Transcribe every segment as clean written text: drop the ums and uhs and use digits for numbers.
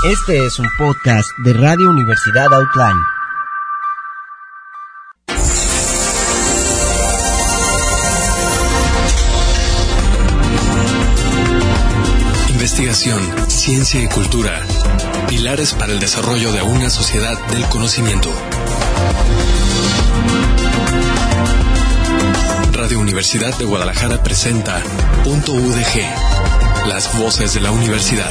Este es un podcast de Radio Universidad Outline. Investigación, ciencia y cultura. Pilares para el desarrollo de una sociedad del conocimiento. Radio Universidad de Guadalajara presenta Punto UDG, las voces de la universidad.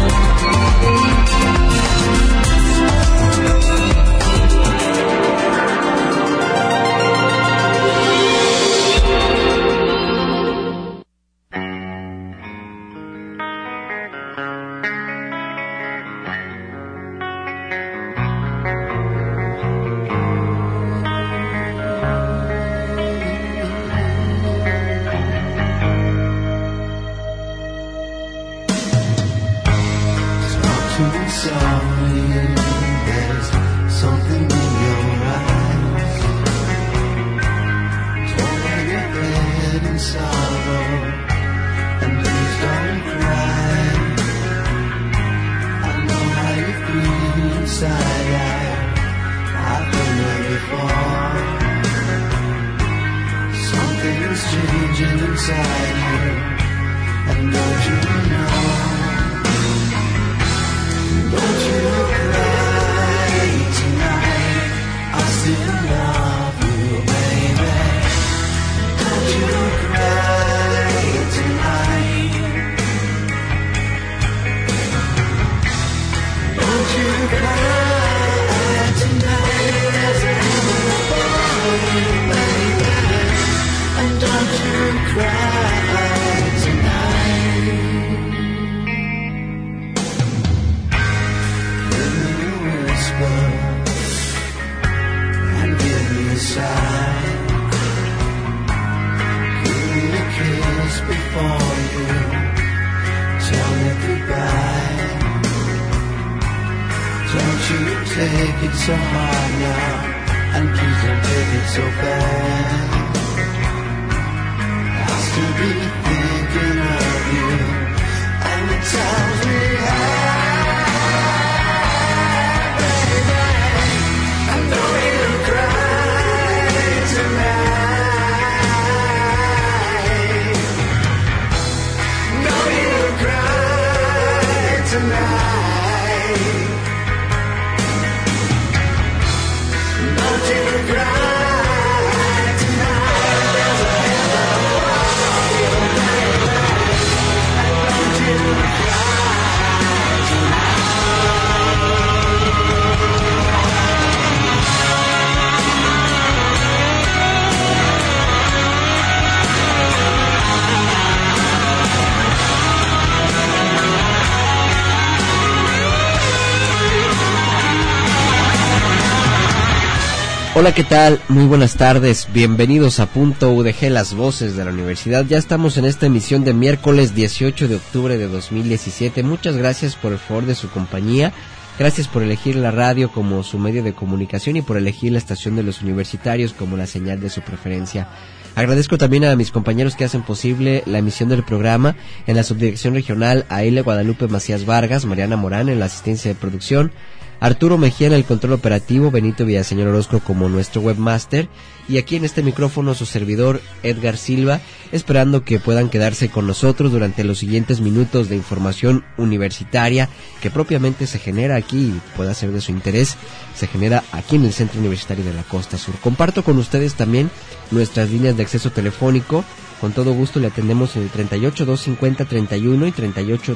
Hola, ¿qué tal? Muy buenas tardes, bienvenidos a Punto UDG, las voces de la universidad. Ya estamos en esta emisión de miércoles 18 de octubre de 2017. Muchas gracias por el favor de su compañía, gracias por elegir la radio como su medio de comunicación y por elegir la estación de los universitarios como la señal de su preferencia. Agradezco también a mis compañeros que hacen posible la emisión del programa. En la subdirección regional, a Ile Guadalupe Macías Vargas, Mariana Morán en la asistencia de producción, Arturo Mejía en el control operativo, Benito Villaseñor Orozco como nuestro webmaster, y aquí en este micrófono su servidor Edgar Silva, esperando que puedan quedarse con nosotros durante los siguientes minutos de información universitaria que propiamente se genera aquí y pueda ser de su interés, se genera aquí en el Centro Universitario de la Costa Sur. Comparto con ustedes también nuestras líneas de acceso telefónico. Con todo gusto le atendemos en el 38 250 31 y 38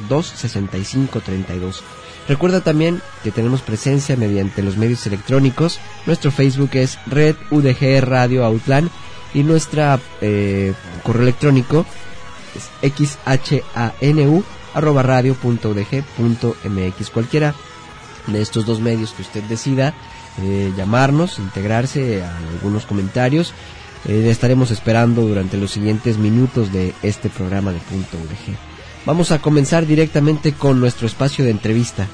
265 32. Recuerda también que tenemos presencia mediante los medios electrónicos. Nuestro Facebook es Red UDG Radio Outline y nuestra correo electrónico es xhanu@radio.udg.mx. Cualquiera de estos dos medios que usted decida llamarnos, integrarse a algunos comentarios, estaremos esperando durante los siguientes minutos de este programa de Punto UDG. Vamos a comenzar directamente con nuestro espacio de entrevista.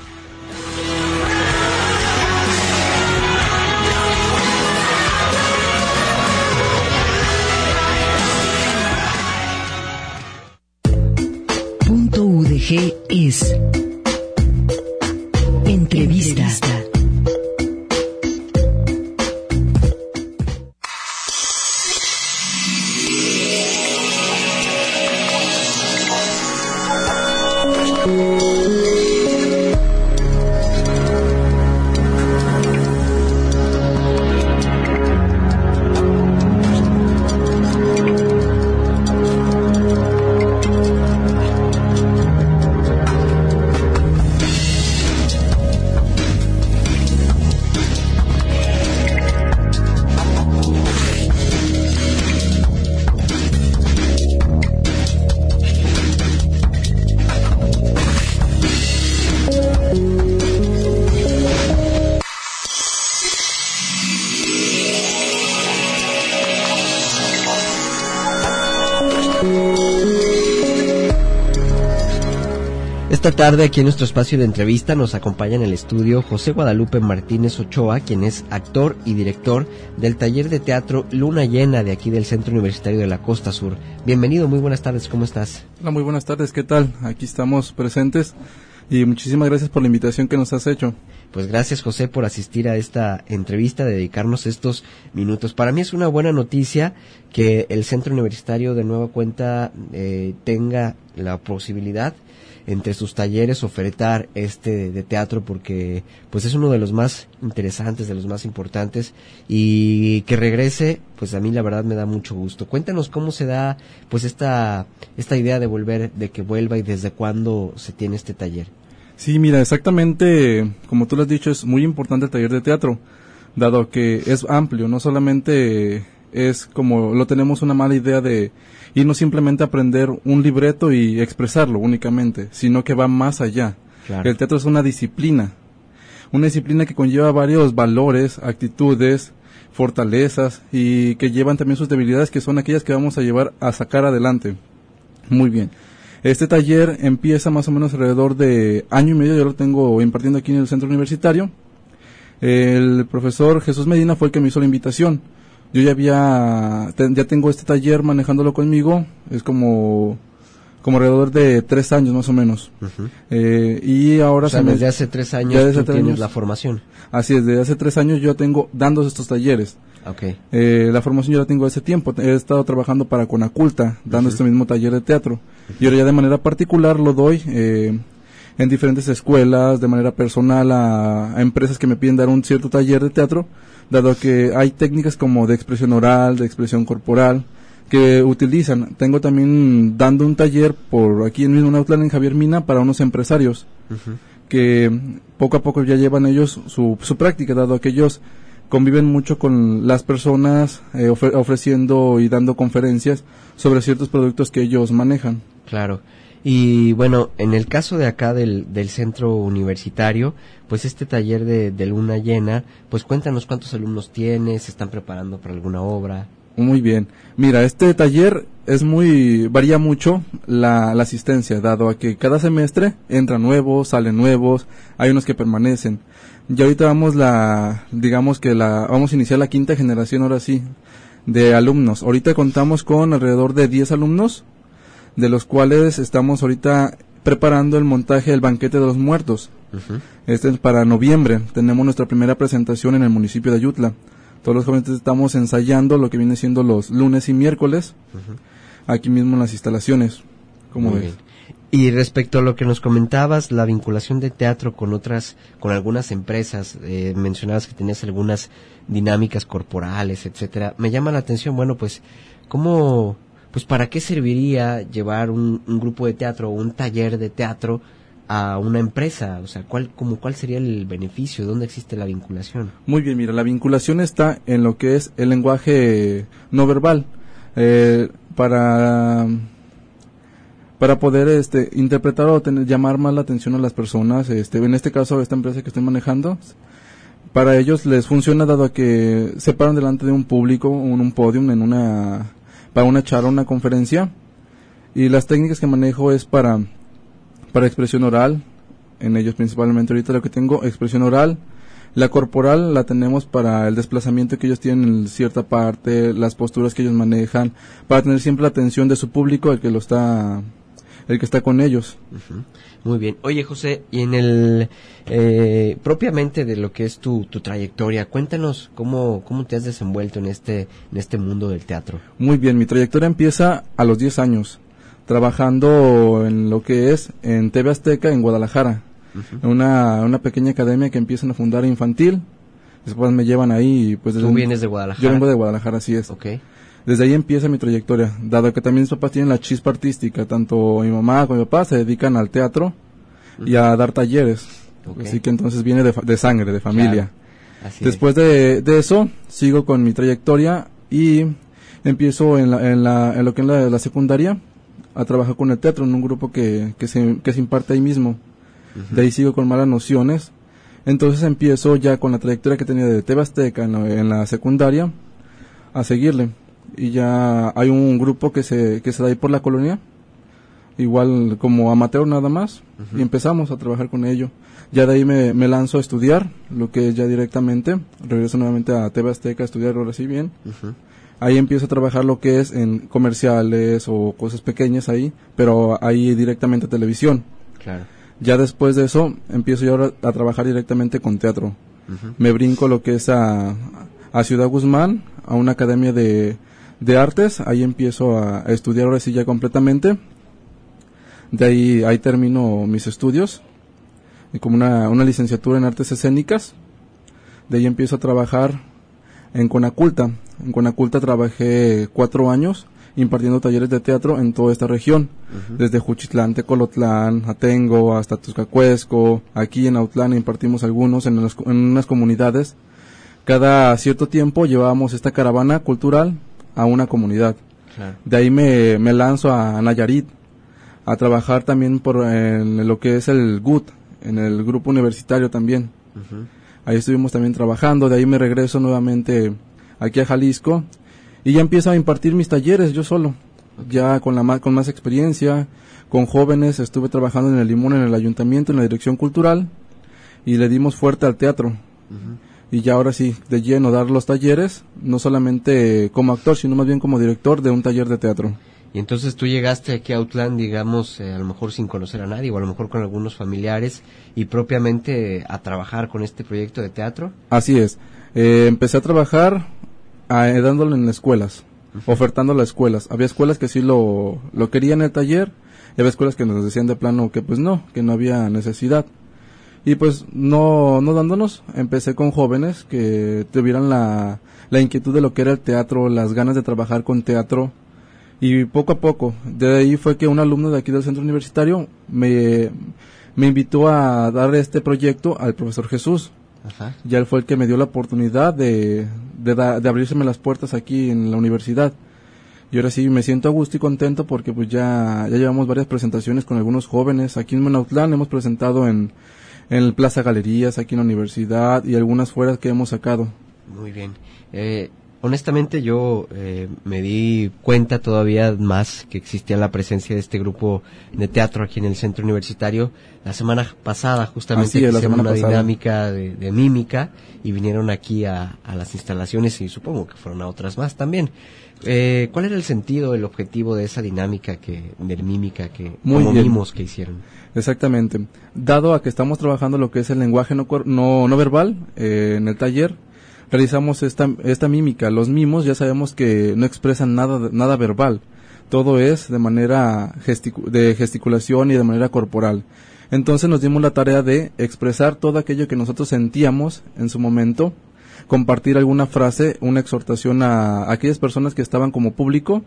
Punto UDG es Entrevista. Esta tarde aquí en nuestro espacio de entrevista nos acompaña en el estudio José Guadalupe Martínez Ochoa, quien es actor y director del taller de teatro Luna Llena de aquí del Centro Universitario de la Costa Sur. Bienvenido, muy buenas tardes, ¿cómo estás? Hola, muy buenas tardes, ¿qué tal? Aquí estamos presentes y muchísimas gracias por la invitación que nos has hecho. Pues gracias, José, por asistir a esta entrevista, dedicarnos estos minutos. Para mí es una buena noticia que el Centro Universitario de nueva cuenta tenga la posibilidad entre sus talleres ofertar de teatro, porque pues es uno de los más interesantes, de los más importantes, y que regrese, pues a mí la verdad me da mucho gusto. Cuéntanos cómo se da pues esta idea de que vuelva y desde cuándo se tiene este taller. Sí, mira, exactamente como tú lo has dicho, es muy importante el taller de teatro, dado que es amplio, no solamente es como lo tenemos una mala idea de irnos simplemente a aprender un libreto y expresarlo únicamente, sino que va más allá. Claro. El teatro es una disciplina que conlleva varios valores, actitudes, fortalezas y que llevan también sus debilidades, que son aquellas que vamos a llevar a sacar adelante. Muy bien. Este taller empieza más o menos alrededor de año y medio, yo lo tengo impartiendo aquí en el centro universitario. El profesor Jesús Medina fue el que me hizo la invitación. Yo ya tengo este taller manejándolo conmigo, es como alrededor de 3 años más o menos. Uh-huh. Y ahora... O sea, desde hace 3 años tú tienes la formación. Así es, desde hace 3 años yo tengo dando estos talleres. Okay. La formación yo la tengo hace tiempo, he estado trabajando para Conaculta, dando este mismo taller de teatro. Y ahora ya de manera particular lo doy en diferentes escuelas, de manera personal a empresas que me piden dar un cierto taller de teatro, dado que hay técnicas como de expresión oral, de expresión corporal, que utilizan. Tengo también dando un taller por aquí en mismo Nautlán, en Javier Mina, para unos empresarios, que poco a poco ya llevan ellos su práctica, dado que ellos conviven mucho con las personas, ofreciendo y dando conferencias sobre ciertos productos que ellos manejan. Claro. Y bueno, en el caso de acá del centro universitario, pues este taller de Luna Llena, pues cuéntanos cuántos alumnos tienes, se están preparando para alguna obra. Muy bien. Mira, este taller varía mucho la asistencia, dado a que cada semestre entran nuevos, salen nuevos, hay unos que permanecen. Y ahorita vamos a iniciar la 5ª generación, ahora sí, de alumnos. Ahorita contamos con alrededor de 10 alumnos, de los cuales estamos ahorita preparando el montaje del banquete de los muertos. Uh-huh. Este es para noviembre. Tenemos nuestra primera presentación en el municipio de Ayutla. Todos los jóvenes estamos ensayando lo que viene siendo los lunes y miércoles, aquí mismo en las instalaciones. ¿Cómo ves? Y respecto a lo que nos comentabas, la vinculación de teatro con algunas empresas, mencionabas que tenías algunas dinámicas corporales, etcétera. Me llama la atención, bueno, pues, ¿para qué serviría llevar un grupo de teatro o un taller de teatro a una empresa? O sea, ¿cuál sería el beneficio? ¿Dónde existe la vinculación? Muy bien, mira, la vinculación está en lo que es el lenguaje no verbal, para poder interpretar o llamar más la atención a las personas. En este caso, esta empresa que estoy manejando, para ellos les funciona, dado a que se paran delante de un público, un podium, para una charla, una conferencia, y las técnicas que manejo es para expresión oral, en ellos principalmente ahorita lo que tengo, expresión oral. La corporal la tenemos para el desplazamiento que ellos tienen en cierta parte, las posturas que ellos manejan, para tener siempre la atención de su público, el que lo está el que está con ellos. Muy bien. Oye, José, y en el propiamente de lo que es tu trayectoria, cuéntanos cómo te has desenvuelto en este mundo del teatro. Muy bien, mi trayectoria empieza a los 10 años, trabajando en lo que es en TV Azteca en Guadalajara, en una pequeña academia que empiezan a fundar infantil. Después me llevan ahí. Pues ¿Tú vienes de Guadalajara? Yo vengo de Guadalajara, así es. Okay. Desde ahí empieza mi trayectoria, dado que también mis papás tienen la chispa artística, tanto mi mamá como mi papá se dedican al teatro y a dar talleres. Okay. Así que entonces viene de sangre, de familia. Claro. Después de eso, sigo con mi trayectoria y empiezo en lo que es la secundaria a trabajar con el teatro en un grupo que se imparte ahí mismo. De ahí sigo con Malas Nociones. Entonces empiezo ya con la trayectoria que tenía de TV Azteca en la secundaria a seguirle. Y ya hay un grupo que se da ahí por la colonia, igual como amateur nada más, y empezamos a trabajar con ello. Ya de ahí me lanzo a estudiar, lo que es ya directamente, regreso nuevamente a TV Azteca a estudiar ahora sí bien. Ahí empiezo a trabajar lo que es en comerciales o cosas pequeñas ahí, pero ahí directamente a televisión. Claro. Ya después de eso, empiezo yo ahora a trabajar directamente con teatro. Me brinco lo que es a Ciudad Guzmán, a una academia de artes. Ahí empiezo a estudiar ahora sí ya completamente. De ahí termino mis estudios, como una licenciatura en artes escénicas. De ahí empiezo a trabajar en Conaculta. En Conaculta trabajé 4 años impartiendo talleres de teatro en toda esta región, desde Juchitlán, Tecolotlán, Atengo, hasta Tuzcacuesco. Aquí en Autlán impartimos algunos en unas comunidades. Cada cierto tiempo llevábamos esta caravana cultural a una comunidad. Claro. De ahí me lanzo a Nayarit a trabajar también en lo que es el GUT, en el grupo universitario también. Ahí estuvimos también trabajando. De ahí me regreso nuevamente aquí a Jalisco y ya empiezo a impartir mis talleres yo solo, ya con más experiencia, con jóvenes. Estuve trabajando en el Limón, en el ayuntamiento, en la dirección cultural, y le dimos fuerte al teatro. Y ya ahora sí, de lleno, dar los talleres, no solamente como actor, sino más bien como director de un taller de teatro. Y entonces tú llegaste aquí a Autlán, digamos, a lo mejor sin conocer a nadie, o a lo mejor con algunos familiares, y propiamente a trabajar con este proyecto de teatro. Así es. Empecé a trabajar dándolo en escuelas, ofertándolo a escuelas. Había escuelas que sí lo querían el taller, y había escuelas que nos decían de plano que pues no había necesidad. Y pues no dándonos, empecé con jóvenes que tuvieran la inquietud de lo que era el teatro, las ganas de trabajar con teatro. Y poco a poco, de ahí fue que un alumno de aquí del centro universitario me invitó a dar este proyecto al profesor Jesús. Ajá. Ya él fue el que me dio la oportunidad de abrírseme las puertas aquí en la universidad. Y ahora sí me siento a gusto y contento porque pues ya llevamos varias presentaciones con algunos jóvenes. Aquí en Autlán hemos presentado en el Plaza Galerías, aquí en la universidad, y algunas fuera que hemos sacado. Muy bien. Honestamente yo me di cuenta todavía más que existía la presencia de este grupo de teatro aquí en el centro universitario la semana pasada, justamente hicieron una dinámica de mímica y vinieron aquí a las instalaciones, y supongo que fueron a otras más también. ¿Cuál era el sentido, el objetivo de esa dinámica de mímica mimos que hicieron? Exactamente. Dado a que estamos trabajando lo que es el lenguaje no verbal en el taller, realizamos esta mímica. Los mimos ya sabemos que no expresan nada verbal. Todo es de manera de gesticulación y de manera corporal. Entonces nos dimos la tarea de expresar todo aquello que nosotros sentíamos en su momento, compartir alguna frase, una exhortación a aquellas personas que estaban como público,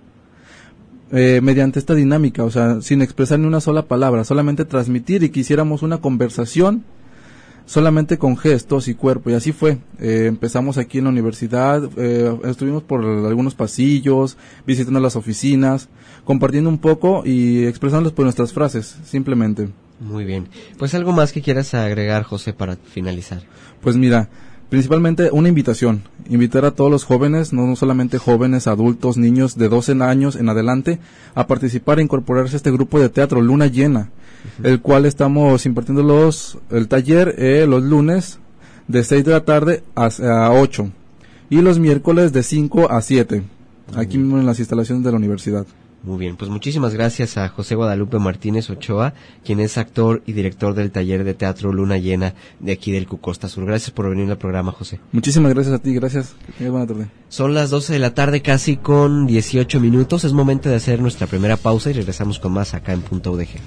mediante esta dinámica, o sea, sin expresar ni una sola palabra, solamente transmitir, y que hiciéramos una conversación solamente con gestos y cuerpo. Y así fue. Empezamos aquí en la universidad, estuvimos por algunos pasillos, visitando las oficinas, compartiendo un poco y expresándoles por nuestras frases, simplemente. Muy bien. Pues algo más que quieras agregar, José, para finalizar. Pues mira, principalmente una invitación, invitar a todos los jóvenes, no solamente jóvenes, adultos, niños de 12 años en adelante, a participar e incorporarse a este grupo de teatro Luna Llena, el cual estamos impartiendo el taller los lunes de 6 de la tarde a 8 y los miércoles de 5 a 7, aquí mismo en las instalaciones de la universidad. Muy bien, pues muchísimas gracias a José Guadalupe Martínez Ochoa, quien es actor y director del taller de teatro Luna Llena de aquí del Costa Sur. Gracias por venir al programa, José. Muchísimas gracias a ti, gracias. Que tengas buena tarde. Son las 12 de la tarde, casi con 18 minutos. Es momento de hacer nuestra primera pausa y regresamos con más acá en Punto UDG.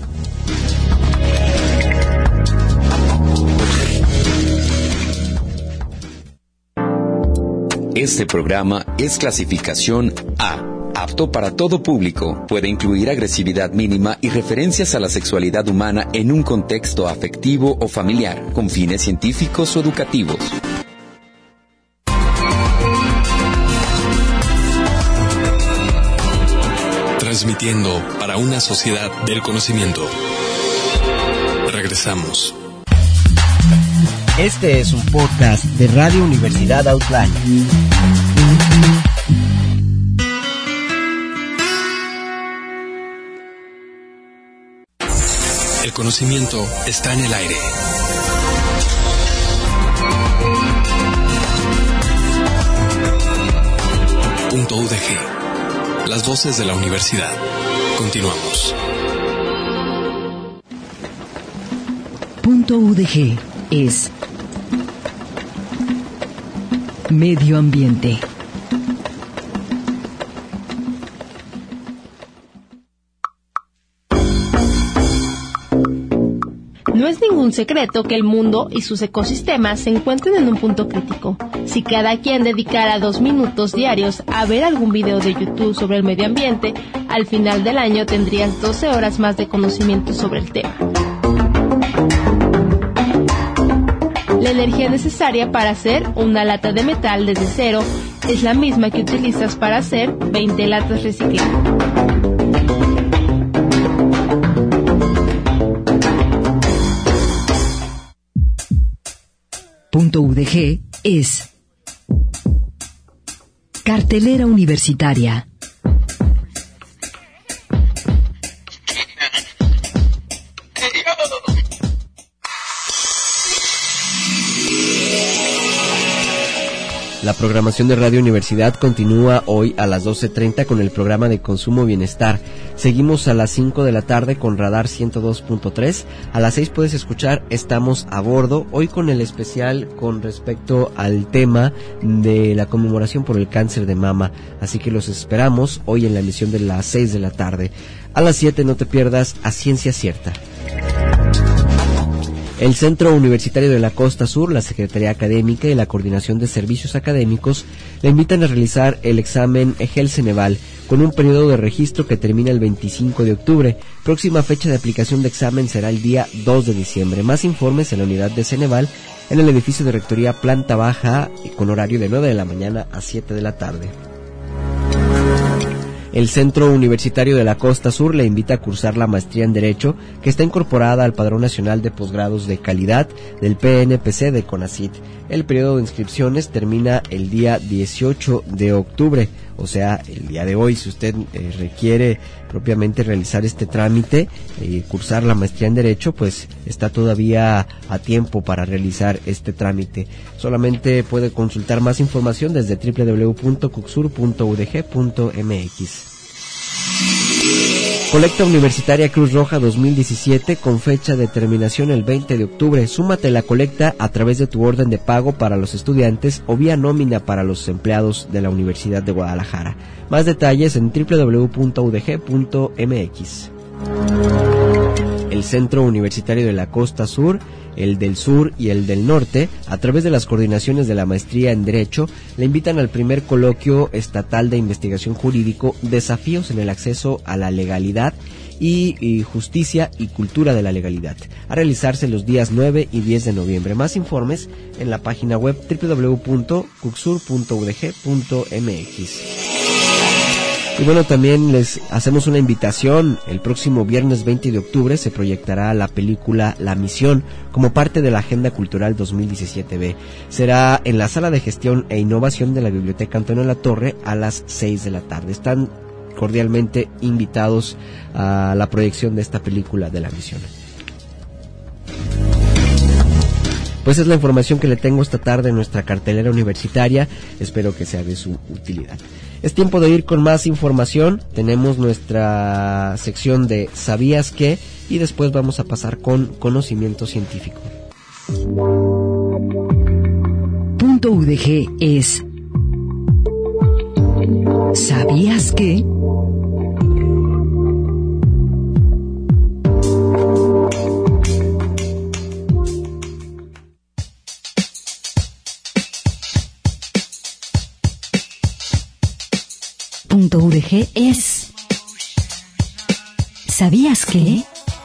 Este programa es clasificación A, apto para todo público. Puede incluir agresividad mínima y referencias a la sexualidad humana en un contexto afectivo o familiar, con fines científicos o educativos. Transmitiendo para una sociedad del conocimiento. Regresamos. Este es un podcast de Radio Universidad Outline. El conocimiento está en el aire. Punto UDG. Las voces de la universidad. Continuamos. Punto UDG es medio ambiente. No es ningún secreto que el mundo y sus ecosistemas se encuentren en un punto crítico. Si cada quien dedicara 2 minutos diarios a ver algún video de YouTube sobre el medio ambiente, al final del año tendrías 12 horas más de conocimiento sobre el tema. La energía necesaria para hacer una lata de metal desde cero es la misma que utilizas para hacer 20 latas recicladas. Punto UDG es cartelera universitaria. La programación de Radio Universidad continúa hoy a las 12:30 con el programa de Consumo Bienestar. Seguimos a las 5 de la tarde con Radar 102.3. A las 6 puedes escuchar Estamos a Bordo, hoy con el especial con respecto al tema de la conmemoración por el cáncer de mama. Así que los esperamos hoy en la emisión de las 6 de la tarde. A las 7 no te pierdas A Ciencia Cierta. El Centro Universitario de la Costa Sur, la Secretaría Académica y la Coordinación de Servicios Académicos le invitan a realizar el examen EGEL-Ceneval con un periodo de registro que termina el 25 de octubre. Próxima fecha de aplicación de examen será el día 2 de diciembre. Más informes en la unidad de Ceneval en el edificio de Rectoría Planta Baja con horario de 9 de la mañana a 7 de la tarde. El Centro Universitario de la Costa Sur le invita a cursar la maestría en Derecho, que está incorporada al Padrón Nacional de Posgrados de Calidad del PNPC de CONACYT. El periodo de inscripciones termina el día 18 de octubre, o sea, el día de hoy. Si usted requiere propiamente realizar este trámite, cursar la maestría en Derecho, pues está todavía a tiempo para realizar este trámite. Solamente puede consultar más información desde www.cucsur.udg.mx. Colecta Universitaria Cruz Roja 2017 con fecha de terminación el 20 de octubre. Súmate a la colecta a través de tu orden de pago para los estudiantes o vía nómina para los empleados de la Universidad de Guadalajara. Más detalles en www.udg.mx. El Centro Universitario de la Costa Sur, el del Sur y el del Norte, a través de las coordinaciones de la Maestría en Derecho, le invitan al primer coloquio estatal de investigación jurídico Desafíos en el acceso a la legalidad y justicia y cultura de la legalidad, a realizarse los días 9 y 10 de noviembre. Más informes en la página web www.cucsur.udg.mx. Y bueno, también les hacemos una invitación. El próximo viernes 20 de octubre se proyectará la película La Misión como parte de la Agenda Cultural 2017B. Será en la Sala de Gestión e Innovación de la Biblioteca Antonio Latorre a las 6 de la tarde. Están cordialmente invitados a la proyección de esta película de La Misión. Pues es la información que le tengo esta tarde en nuestra cartelera universitaria. Espero que sea de su utilidad. Es tiempo de ir con más información. Tenemos nuestra sección de ¿Sabías qué? Y después vamos a pasar con conocimiento científico. Punto UDG es ¿sabías qué? Punto UDG es ¿sabías qué?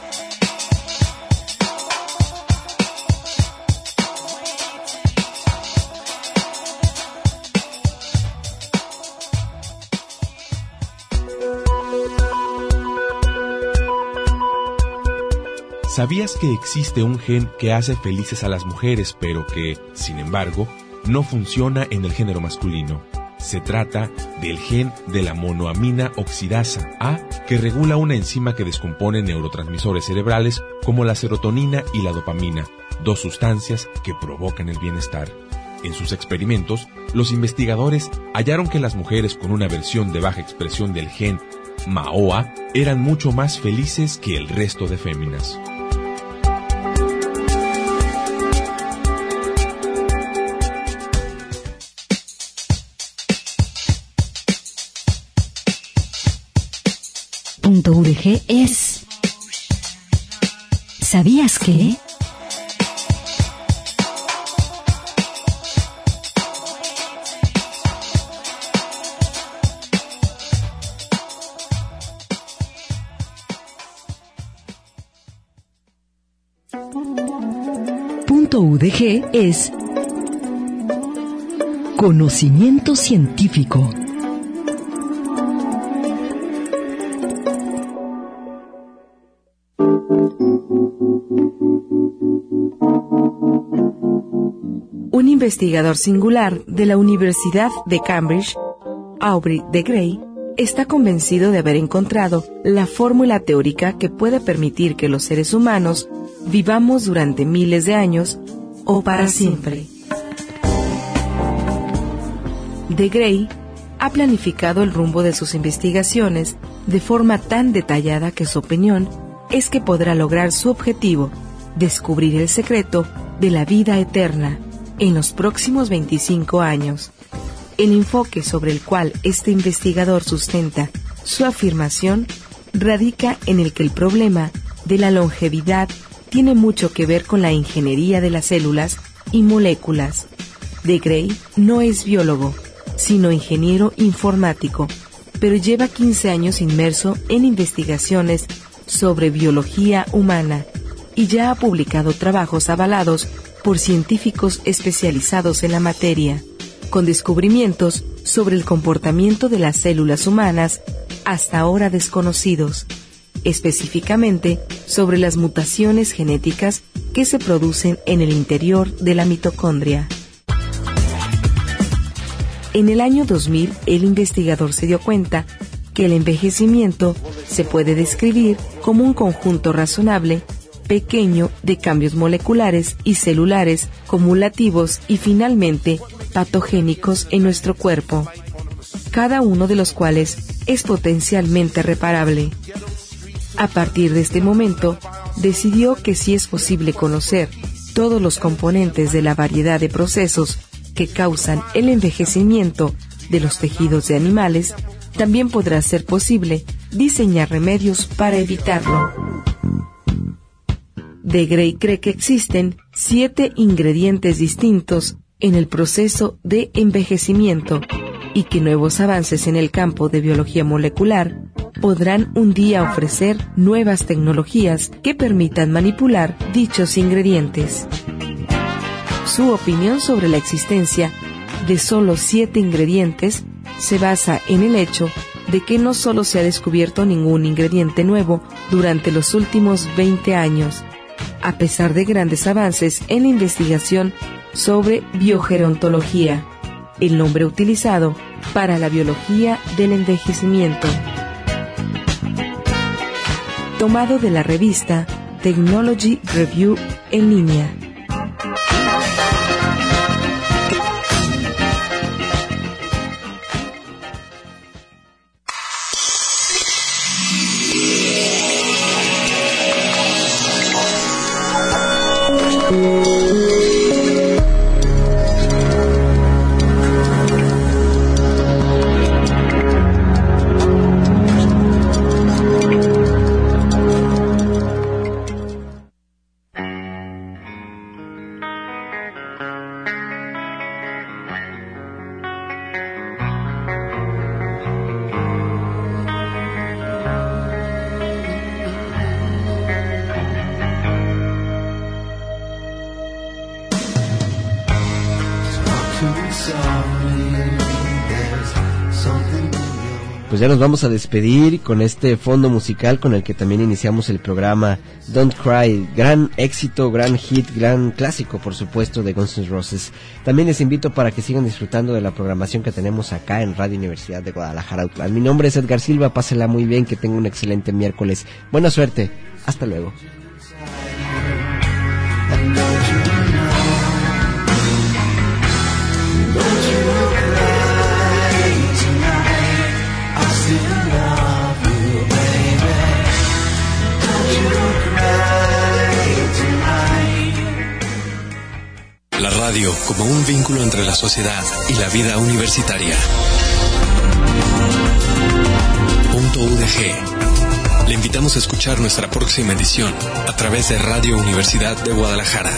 ¿Sabías que existe un gen que hace felices a las mujeres, pero que, sin embargo, no funciona en el género masculino? Se trata del gen de la monoamina oxidasa A, que regula una enzima que descompone neurotransmisores cerebrales como la serotonina y la dopamina, dos sustancias que provocan el bienestar. En sus experimentos, los investigadores hallaron que las mujeres con una versión de baja expresión del gen MAOA eran mucho más felices que el resto de féminas. Punto UDG es ¿sabías qué? Punto UDG es conocimiento científico. Un investigador singular de la Universidad de Cambridge, Aubrey de Grey, está convencido de haber encontrado la fórmula teórica que puede permitir que los seres humanos vivamos durante miles de años o para siempre. De Grey ha planificado el rumbo de sus investigaciones de forma tan detallada que su opinión es que podrá lograr su objetivo, descubrir el secreto de la vida eterna, en los próximos 25 años. El enfoque sobre el cual este investigador sustenta su afirmación radica en el que el problema de la longevidad tiene mucho que ver con la ingeniería de las células y moléculas. De Grey no es biólogo, sino ingeniero informático, pero lleva 15 años inmerso en investigaciones sobre biología humana y ya ha publicado trabajos avalados por científicos especializados en la materia, con descubrimientos sobre el comportamiento de las células humanas hasta ahora desconocidos, específicamente sobre las mutaciones genéticas que se producen en el interior de la mitocondria. En el año 2000, el investigador se dio cuenta que el envejecimiento se puede describir como un conjunto razonable pequeño de cambios moleculares y celulares cumulativos y finalmente patogénicos en nuestro cuerpo, cada uno de los cuales es potencialmente reparable. A partir de este momento, decidió que si es posible conocer todos los componentes de la variedad de procesos que causan el envejecimiento de los tejidos de animales, también podrá ser posible diseñar remedios para evitarlo. De Grey cree que existen 7 ingredientes distintos en el proceso de envejecimiento y que nuevos avances en el campo de biología molecular podrán un día ofrecer nuevas tecnologías que permitan manipular dichos ingredientes. Su opinión sobre la existencia de solo 7 ingredientes se basa en el hecho de que no solo se ha descubierto ningún ingrediente nuevo durante los últimos 20 años, a pesar de grandes avances en la investigación sobre biogerontología, el nombre utilizado para la biología del envejecimiento. Tomado de la revista Technology Review en línea. Pues ya nos vamos a despedir con este fondo musical con el que también iniciamos el programa Don't Cry, gran éxito, gran hit, gran clásico por supuesto de Guns N' Roses. También les invito para que sigan disfrutando de la programación que tenemos acá en Radio Universidad de Guadalajara, Autlán. Mi nombre es Edgar Silva, pásela muy bien, que tenga un excelente miércoles. Buena suerte, hasta luego. La radio como un vínculo entre la sociedad y la vida universitaria. .udg. Le invitamos a escuchar nuestra próxima edición a través de Radio Universidad de Guadalajara.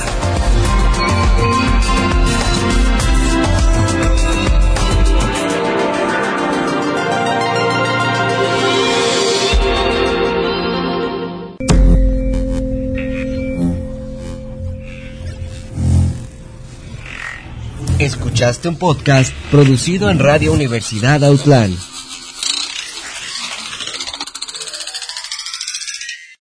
Escuchaste un podcast producido en Radio Universidad Autlán.